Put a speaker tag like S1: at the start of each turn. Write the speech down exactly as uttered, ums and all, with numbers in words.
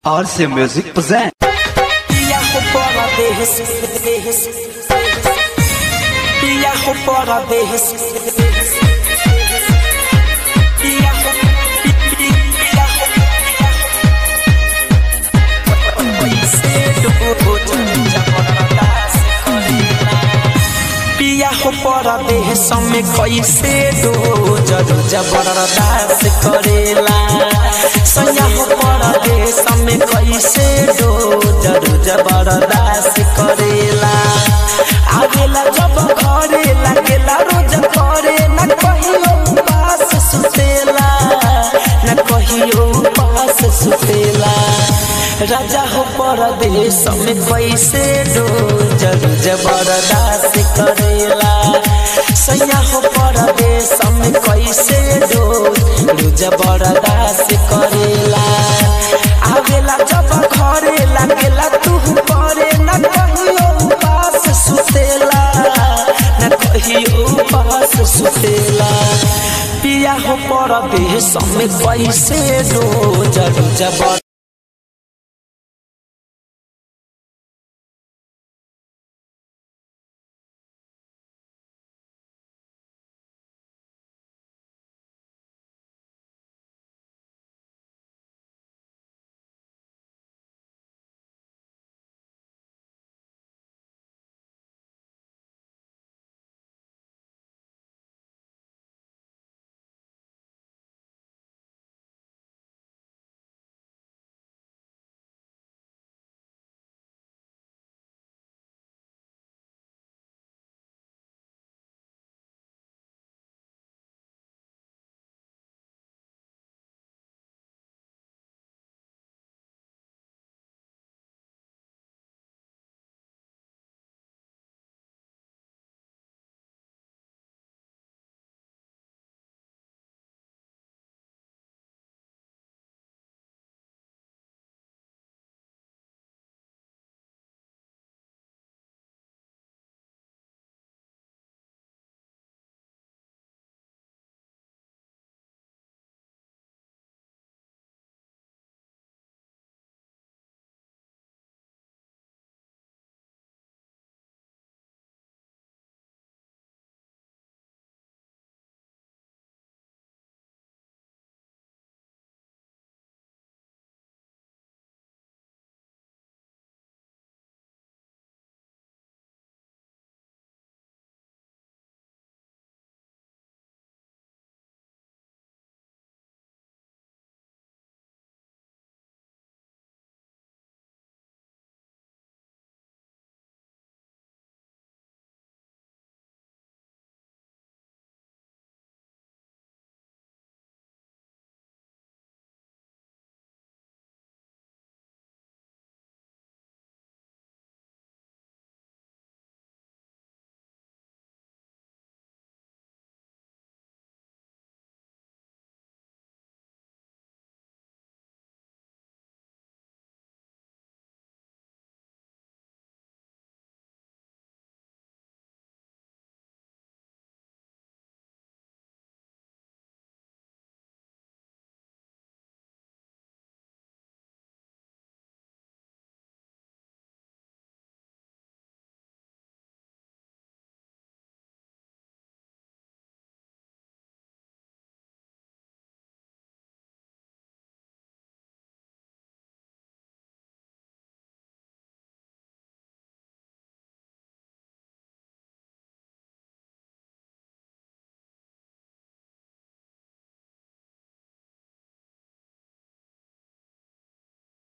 S1: R C Music present.
S2: Viajo para vez, vez, viajo para vez, viajo, viajo, viajo para vez, me कैसे दो जरूर जबरदस्त करेला सयाहो para vez, me कैसे दो जरूर जबरदस्त करेला आगेला जब घरे लागेला रोज करे न कहियो पास सुतेला न कहियो पास सुतेला राजा हो परदेश में कैसे दो जरूर जबरदस्त करेला सैया हो परदेश में कैसे दो जबरदस्त करेला आवेला जब घरे लागेला तू करे न कहियो पास सुतेला न कहियो पास सुतेला पिया हो परदेश में कैसे दो जरूर जबर